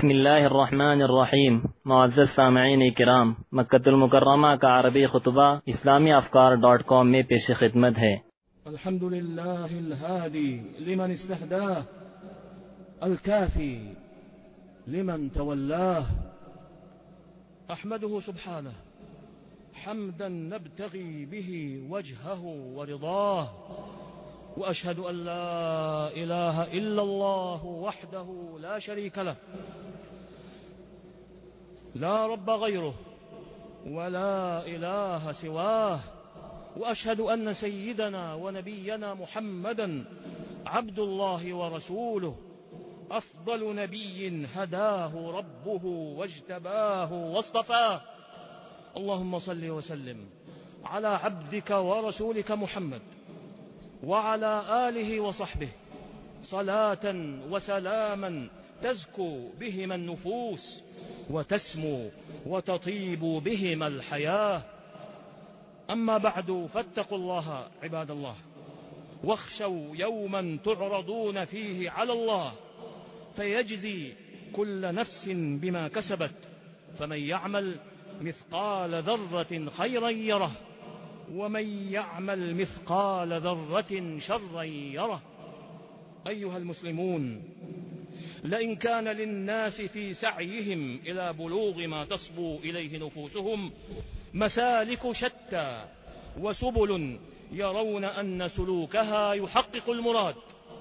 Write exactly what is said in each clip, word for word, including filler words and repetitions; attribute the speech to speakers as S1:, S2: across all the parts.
S1: بسم الله الرحمن الرحیم. معزز سامعین کرام، مکۃ المکرمہ کا عربی خطبہ اسلامی افکار ڈاٹ کام میں پیش خدمت ہے.
S2: الحمد لله الهادي لمن استهداه، الكافي لمن تولاه، أحمده سبحانه حمدا نبتغي به وجهه ورضاه، وأشهد أن لا إله إلا الله وحده لا شريك له، لا رب غيره ولا إله سواه، وأشهد أن سيدنا ونبينا محمدا عبد الله ورسوله، أفضل نبي هداه ربه واجتباه واصطفاه. اللهم صل وسلم على عبدك ورسولك محمد وعلى آله وصحبه صلاة وسلاما تزكو بهما النفوس وتسمو وتطيب بهما الحياة. أما بعد، فاتقوا الله عباد الله، واخشوا يوما تعرضون فيه على الله فيجزي كل نفس بما كسبت، فمن يعمل مثقال ذرة خيرا يره، ومن يعمل مثقال ذرة شرا يره. أيها المسلمون، لئن كان للناس في سعيهم إلى بلوغ ما تصبو إليه نفوسهم مسالك شتى وسبل يرون أن سلوكها يحقق المراد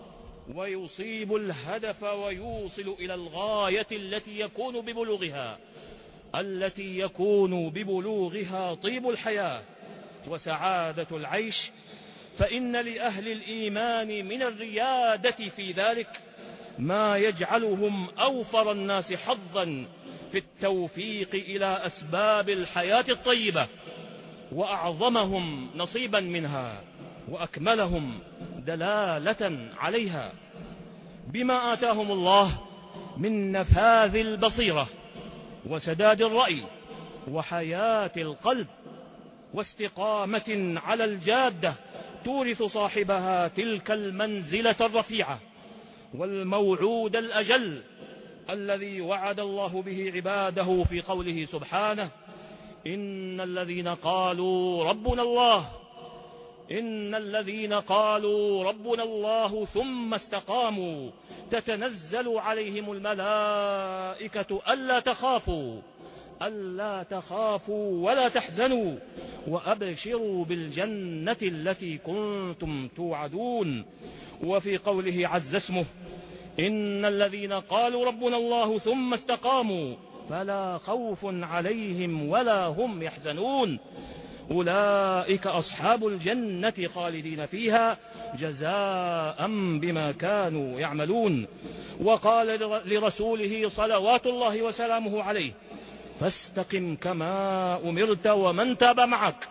S2: ويصيب الهدف ويوصل إلى الغاية التي يكون ببلوغها التي يكون ببلوغها طيب الحياة وسعادة العيش، فإن لأهل الإيمان من الريادة في ذلك ما يجعلهم أوفر الناس حظا في التوفيق إلى أسباب الحياة الطيبة، وأعظمهم نصيبا منها، وأكملهم دلالة عليها، بما آتاهم الله من نفاذ البصيرة وسداد الرأي وحياة القلب واستقامة على الجادة تورث صاحبها تلك المنزلة الرفيعة والموعود الأجل الذي وعد الله به عباده في قوله سبحانه: إن الذين قالوا ربنا الله إن الذين قالوا ربنا الله ثم استقاموا تتنزل عليهم الملائكة ألا تخافوا ألا تخافوا ولا تحزنوا وأبشروا بالجنة التي كنتم توعدون. وفي قوله عز اسمه: إن الذين قالوا ربنا الله ثم استقاموا فلا خوف عليهم ولا هم يحزنون، أولئك أصحاب الجنة خالدين فيها جزاء بما كانوا يعملون. وقال لرسوله صلوات الله وسلامه عليه: فاستقم كما أمرت ومن تاب معك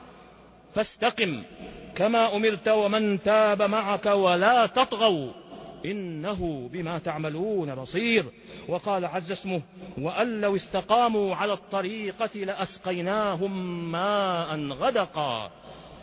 S2: فاستقم كما أمرت ومن تاب معك ولا تطغوا إنه بما تعملون بصير. وقال عز اسمه: وأن لو استقاموا على الطريقة لأسقيناهم ماء غدقا.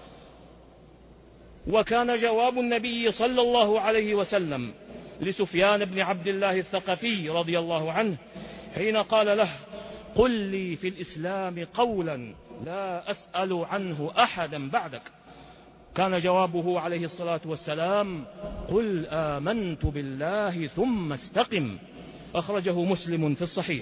S2: وكان جواب النبي صلى الله عليه وسلم لسفيان بن عبد الله الثقفي رضي الله عنه حين قال له: قل لي في الإسلام قولا لا أسأل عنه أحدا بعدك، كان جوابه عليه الصلاة والسلام: قل آمنت بالله ثم استقم. أخرجه مسلم في الصحيح.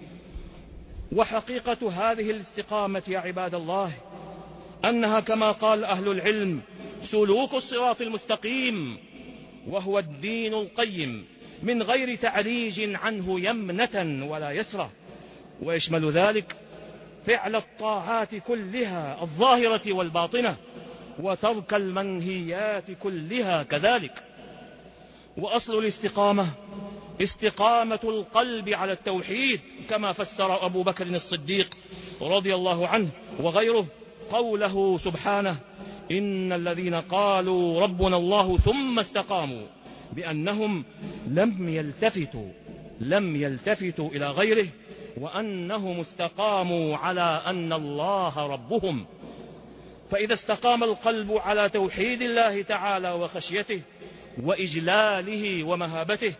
S2: وحقيقة هذه الاستقامة يا عباد الله أنها كما قال أهل العلم سلوك الصراط المستقيم، وهو الدين القيم من غير تعريج عنه يمنة ولا يسرة، ويشمل ذلك فعل الطاعات كلها الظاهرة والباطنة، وترك المنهيات كلها كذلك. وأصل الاستقامة استقامة القلب على التوحيد، كما فسر أبو بكر الصديق رضي الله عنه وغيره قوله سبحانه: إن الذين قالوا ربنا الله ثم استقاموا، بأنهم لم يلتفتوا لم يلتفتوا إلى غيره، وأنهم استقاموا على أن الله ربهم. فإذا استقام القلب على توحيد الله تعالى وخشيته وإجلاله ومهابته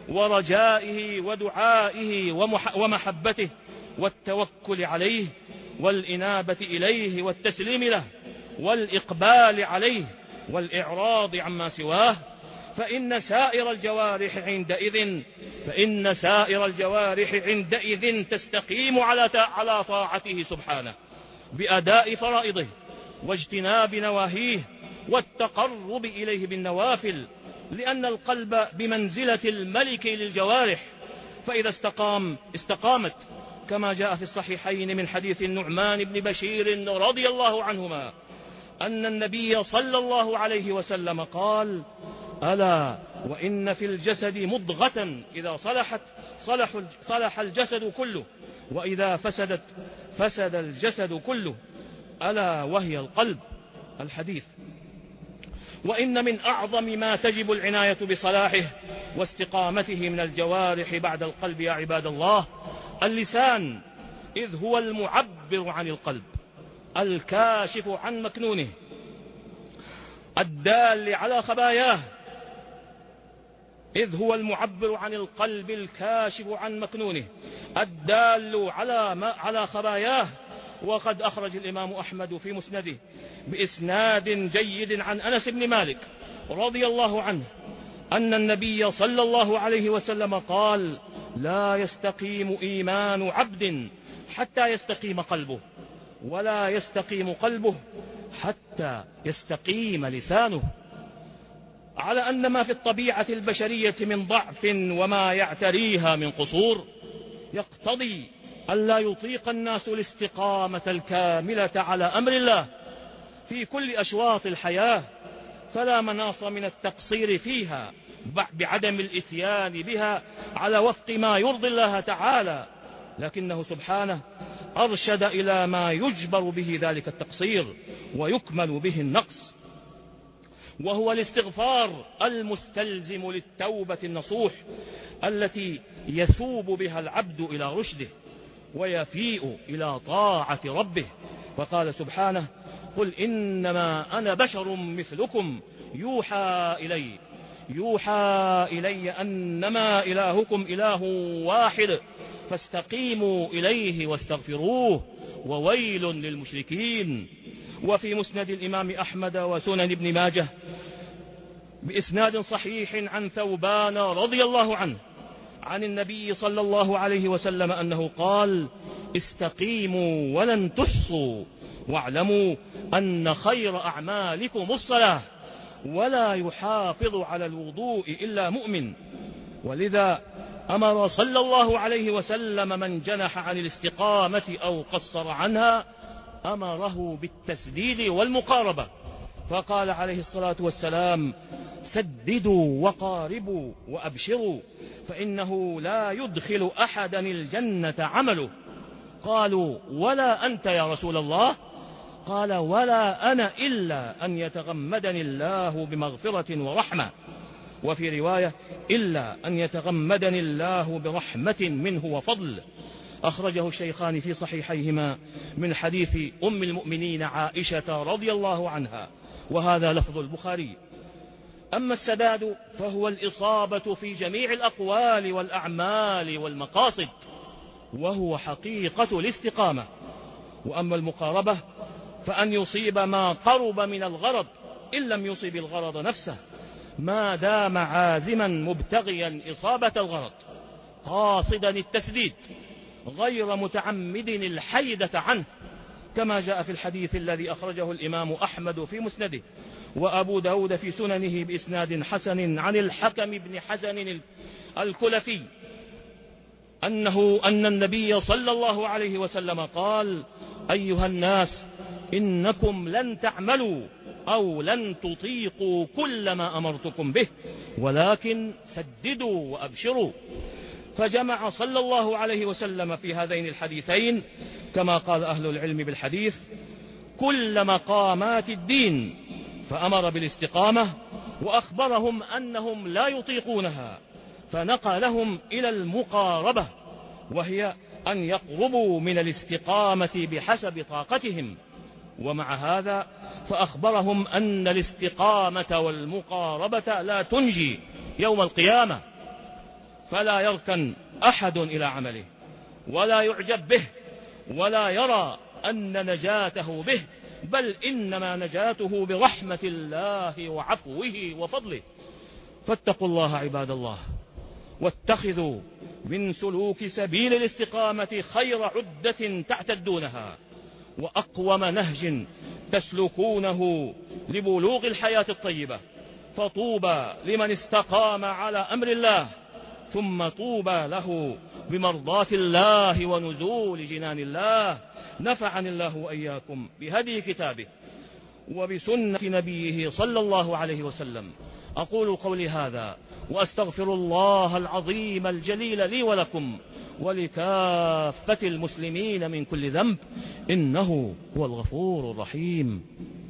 S2: ورجائه ودعائه ومحبته والتوكل عليه والإنابة إليه والتسليم له والإقبال عليه والإعراض عما سواه، فإن سائر الجوارح عندئذ فإن سائر الجوارح عندئذ تستقيم على على طاعته سبحانه بأداء فرائضه واجتناب نواهيه والتقرب إليه بالنوافل، لأن القلب بمنزلة الملك للجوارح، فإذا استقام استقامت، كما جاء في الصحيحين من حديث النعمان بن بشير رضي الله عنهما أن النبي صلى الله عليه وسلم قال: ألا وإن في الجسد مضغة إذا صلحت صلح, صلح الجسد كله، وإذا فسدت فسد الجسد كله، ألا وهي القلب. الحديث. وإن من أعظم ما تجب العناية بصلاحه واستقامته من الجوارح بعد القلب يا عباد الله اللسان، إذ هو المعبر عن القلب الكاشف عن مكنونه الدال على خباياه إذ هو المعبر عن القلب الكاشف عن مكنونه الدال على ما على خباياه. وقد أخرج الإمام أحمد في مسنده بإسناد جيد عن أنس بن مالك رضي الله عنه أن النبي صلى الله عليه وسلم قال: لا يستقيم إيمان عبد حتى يستقيم قلبه، ولا يستقيم قلبه حتى يستقيم لسانه، على أن ما في الطبيعة البشرية من ضعف وما يعتريها من قصور يقتضي ألا يطيق الناس الاستقامة الكاملة على أمر الله في كل أشواط الحياة، فلا مناص من التقصير فيها بعدم الإتيان بها على وفق ما يرضي الله تعالى، لكنه سبحانه أرشد إلى ما يجبر به ذلك التقصير ويكمل به النقص، وهو الاستغفار المستلزم للتوبة النصوح التي يثوب بها العبد إلى رشده ويفيء إلى طاعة ربه. فقال سبحانه: قل إنما أنا بشر مثلكم يوحى إلي يوحى إلي أنما إلهكم إله واحد فاستقيموا إليه واستغفروه وويل للمشركين. وفي مسند الإمام أحمد وسنن ابن ماجه بإسناد صحيح عن ثوبان رضي الله عنه عن النبي صلى الله عليه وسلم أنه قال: استقيموا ولن تحصوا، واعلموا أن خير أعمالكم الصلاة، ولا يحافظ على الوضوء إلا مؤمن. ولذا أمر صلى الله عليه وسلم من جنح عن الاستقامة أو قصر عنها أمره بالتسديد والمقاربة، فقال عليه الصلاة والسلام: سددوا وقاربوا وأبشروا، فإنه لا يدخل أحدا الجنة عمله. قالوا: ولا أنت يا رسول الله؟ قال: ولا أنا إلا أن يتغمدني الله بمغفرة ورحمة، وفي رواية: إلا أن يتغمدني الله برحمة منه وفضل. أخرجه الشيخان في صحيحيهما من حديث أم المؤمنين عائشة رضي الله عنها، وهذا لفظ البخاري. أما السداد فهو الإصابة في جميع الأقوال والأعمال والمقاصد، وهو حقيقة الاستقامة. وأما المقاربة فأن يصيب ما قرب من الغرض إن لم يصيب الغرض نفسه، ما دام عازما مبتغيا إصابة الغرض قاصدا التسديد غير متعمد الحيدة عنه، كما جاء في الحديث الذي أخرجه الإمام أحمد في مسنده وأبو داود في سننه بإسناد حسن عن الحكم بن حزن الكلفي أنه أن النبي صلى الله عليه وسلم قال: أيها الناس، إنكم لن تعملوا أو لن تطيقوا كل ما أمرتكم به، ولكن سددوا وأبشروا. فجمع صلى الله عليه وسلم في هذين الحديثين، كما قال أهل العلم بالحديث، كل مقامات الدين، فأمر بالاستقامة وأخبرهم أنهم لا يطيقونها، فنقلهم إلى المقاربة، وهي أن يقربوا من الاستقامة بحسب طاقتهم. ومع هذا فأخبرهم أن الاستقامة والمقاربة لا تنجي يوم القيامة، فلا يركن أحد إلى عمله ولا يعجب به ولا يرى أن نجاته به، بل إنما نجاته برحمة الله وعفوه وفضله. فاتقوا الله عباد الله، واتخذوا من سلوك سبيل الاستقامة خير عدة تعتدونها وأقوم نهج تسلكونه لبلوغ الحياة الطيبة. فطوبى لمن استقام على أمر الله، ثم طوبى له بمرضاة الله ونزول جنان الله. نفعني الله وإياكم بهدي كتابه وبسنة نبيه صلى الله عليه وسلم. أقول قولي هذا وأستغفر الله العظيم الجليل لي ولكم ولكافة المسلمين من كل ذنب، إنه هو الغفور الرحيم.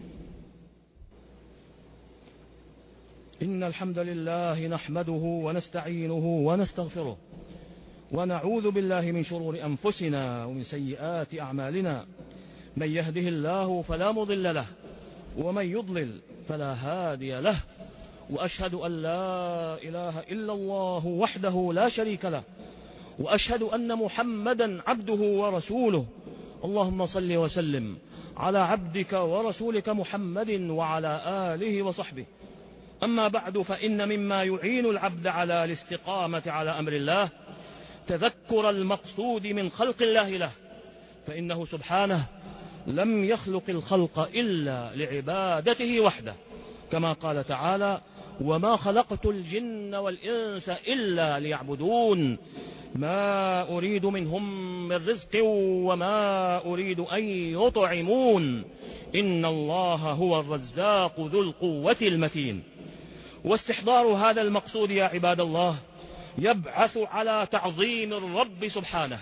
S2: إن الحمد لله نحمده ونستعينه ونستغفره ونعوذ بالله من شرور أنفسنا ومن سيئات أعمالنا. من يهده الله فلا مضل له ومن يضلل فلا هادي له، وأشهد أن لا إله إلا الله وحده لا شريك له، وأشهد أن محمدا عبده ورسوله. اللهم صل وسلم على عبدك ورسولك محمد وعلى آله وصحبه. أما بعد، فإن مما يعين العبد على الاستقامة على أمر الله تذكر المقصود من خلق الله له، فإنه سبحانه لم يخلق الخلق إلا لعبادته وحده، كما قال تعالى: وما خلقت الجن والإنس إلا ليعبدون ما أريد منهم من رزق وما أريد أن يطعمون إن الله هو الرزاق ذو القوة المتين. واستحضار هذا المقصود يا عباد الله يبعث على تعظيم الرب سبحانه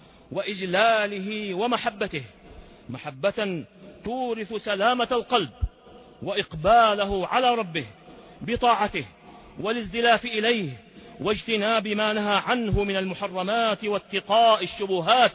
S2: وإجلاله ومحبته، محبة تورث سلامة القلب وإقباله على ربه بطاعته والازدلاف إليه واجتناب ما نهى عنه من المحرمات واتقاء الشبهات،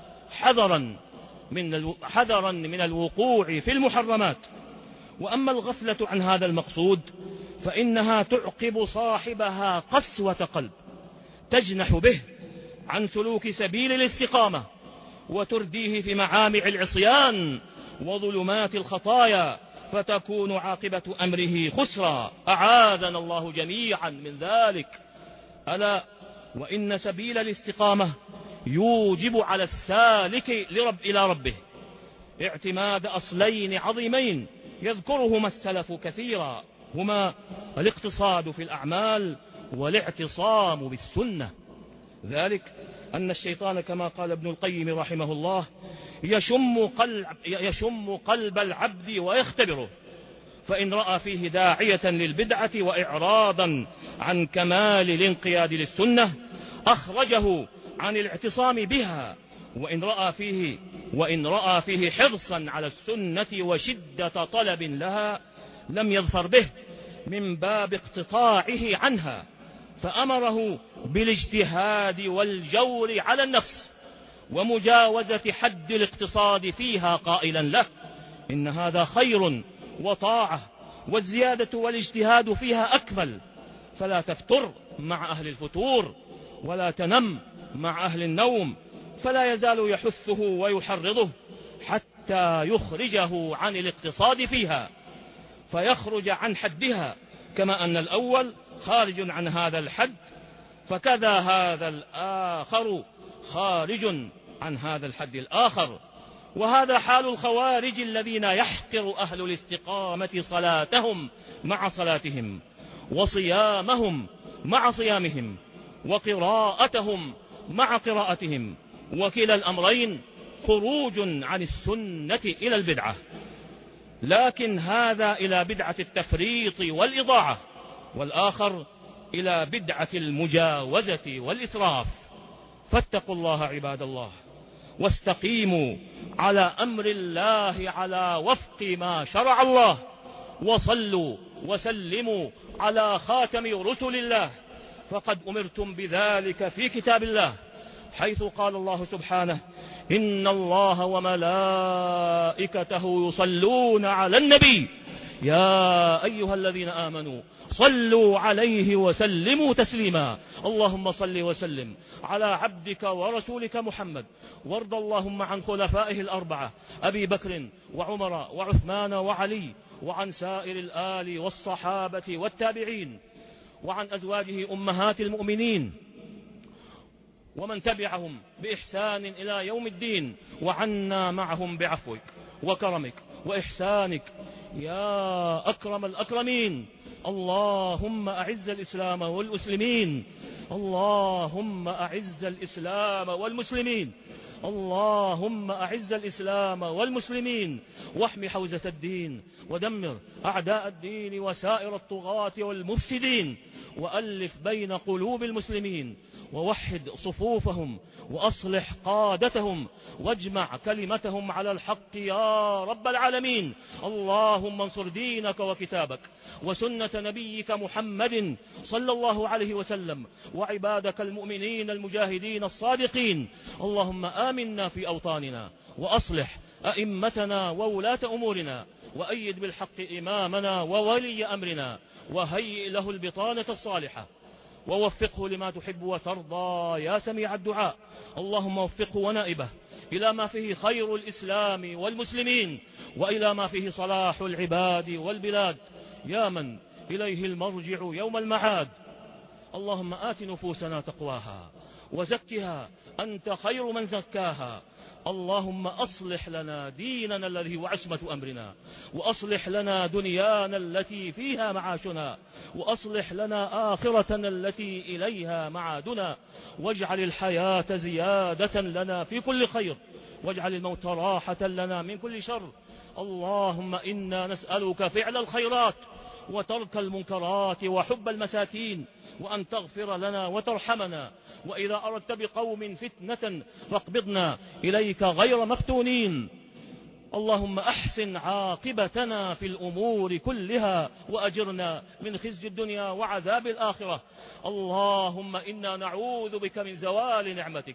S2: حذرا من حذرا من الوقوع في المحرمات. وأما الغفلة عن هذا المقصود فإنها تعقب صاحبها قسوة قلب تجنح به عن سلوك سبيل الاستقامة وترديه في معامع العصيان وظلمات الخطايا، فتكون عاقبة أمره خسرا، أعاذنا الله جميعا من ذلك. ألا وإن سبيل الاستقامة يوجب على السالك لرب إلى ربه اعتماد أصلين عظيمين يذكرهما السلف كثيرا، هما الاقتصاد في الأعمال والاعتصام بالسنة. ذلك أن الشيطان كما قال ابن القيم رحمه الله يشم قلب, يشم قلب العبد ويختبره، فإن رأى فيه داعية للبدعة وإعراضا عن كمال الانقياد للسنة أخرجه عن الاعتصام بها، وإن رأى فيه, وإن رأى فيه حرصا على السنة وشدة طلب لها لم يظفر به من باب اقتطاعه عنها، فأمره بالاجتهاد والجور على النفس ومجاوزة حد الاقتصاد فيها، قائلا له: إن هذا خير وطاعة، والزيادة والاجتهاد فيها أكمل، فلا تفتر مع أهل الفتور ولا تنم مع أهل النوم. فلا يزال يحثه ويحرضه حتى يخرجه عن الاقتصاد فيها فيخرج عن حدها، كما أن الأول خارج عن هذا الحد فكذا هذا الآخر خارج عن هذا الحد الآخر. وهذا حال الخوارج الذين يحقر أهل الاستقامة صلاتهم مع صلاتهم وصيامهم مع صيامهم وقراءتهم مع قراءتهم، وكلا الأمرين خروج عن السنة إلى البدعة، لكن هذا إلى بدعة التفريط والإضاعة، والآخر إلى بدعة المجاوزة والإسراف. فاتقوا الله عباد الله واستقيموا على أمر الله على وفق ما شرع الله، وصلوا وسلموا على خاتم رسل الله، فقد أمرتم بذلك في كتاب الله، حيث قال الله سبحانه: إن الله وملائكته يصلون على النبي يا أيها الذين آمنوا صلوا عليه وسلموا تسليما. اللهم صل وسلم على عبدك ورسولك محمد، وارض اللهم عن خلفائه الأربعة أبي بكر وعمر وعثمان وعلي، وعن سائر الآل والصحابة والتابعين، وعن أزواجه أمهات المؤمنين، ومن تبعهم بإحسان إلى يوم الدين، وعنا معهم بعفوك وكرمك وإحسانك يا أكرم الأكرمين. اللهم أعز الإسلام والمسلمين، اللهم أعز الإسلام والمسلمين، اللهم أعز الإسلام والمسلمين، واحمي حوزة الدين، ودمر أعداء الدين وسائر الطغاة والمفسدين، وألف بين قلوب المسلمين، ووحد صفوفهم، وأصلح قادتهم، واجمع كلمتهم على الحق يا رب العالمين. اللهم انصر دينك وكتابك وسنة نبيك محمد صلى الله عليه وسلم، وعبادك المؤمنين المجاهدين الصادقين. اللهم آمنا في أوطاننا، وأصلح أئمتنا وولاة أمورنا، وأيد بالحق إمامنا وولي أمرنا، وهيئ له البطانة الصالحة، ووفقه لما تحب وترضى يا سميع الدعاء. اللهم وفقه ونائبه إلى ما فيه خير الإسلام والمسلمين، وإلى ما فيه صلاح العباد والبلاد، يا من إليه المرجع يوم المعاد. اللهم آت نفوسنا تقواها وزكها أنت خير من زكاها. اللهم أصلح لنا ديننا الذي هو عصمة أمرنا، وأصلح لنا دنيانا التي فيها معاشنا، وأصلح لنا آخرتنا التي إليها معادنا، واجعل الحياة زيادة لنا في كل خير، واجعل الموت راحة لنا من كل شر. اللهم إنا نسألك فعل الخيرات وترك المنكرات وحب المساكين، وأن تغفر لنا وترحمنا، وإذا أردت بقوم فتنة فاقبضنا إليك غير مفتونين. اللهم أحسن عاقبتنا في الأمور كلها، وأجرنا من خزي الدنيا وعذاب الآخرة. اللهم إنا نعوذ بك من زوال نعمتك،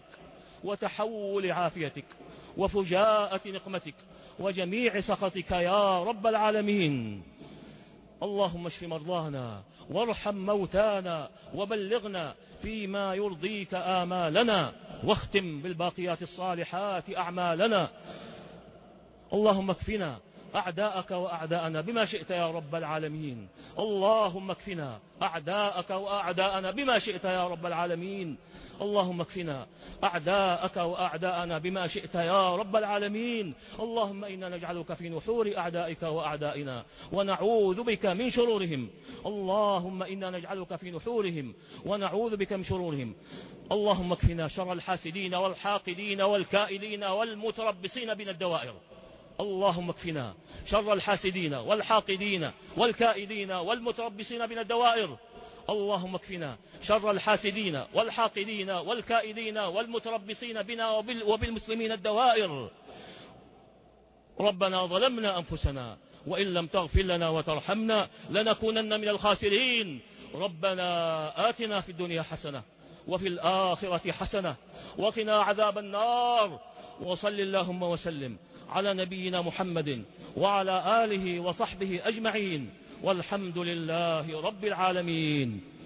S2: وتحول عافيتك، وفجاءة نقمتك، وجميع سخطك يا رب العالمين. اللهم اشف مرضانا، وارحم موتانا، وبلغنا فيما يرضيك آمالنا، واختم بالباقيات الصالحات أعمالنا. اللهم اكفنا أعداءك وأعداءنا بما شئت يا رب العالمين. اللهم اكفنا أعداءك وأعداءنا بما شئت يا رب العالمين. اللهم اكفنا أعداءك وأعداءنا بما شئت يا رب العالمين. اللهم إنا نجعلك في نحور أعدائك وأعدائنا، ونعوذ بك من شرورهم. اللهم إنا نجعلك في نحورهم، ونعوذ بك من شرورهم. اللهم اكفنا شر الحاسدين والحاقدين والكائدين والمتربصين بنا الدوائر. اللهم اكفنا شر الحاسدين والحاقدين والكائدين والمتربصين بنا الدوائر. اللهم اكفنا شر الحاسدين والحاقدين والكائدين والمتربصين بنا وبالمسلمين الدوائر. ربنا ظلمنا أنفسنا، وإن لم تغفر لنا وترحمنا لنكونن من الخاسرين. ربنا آتنا في الدنيا حسنة وفي الآخرة حسنة وقنا عذاب النار. وصل اللهم وسلم على نبينا محمد وعلى آله وصحبه أجمعين، والحمد لله رب العالمين.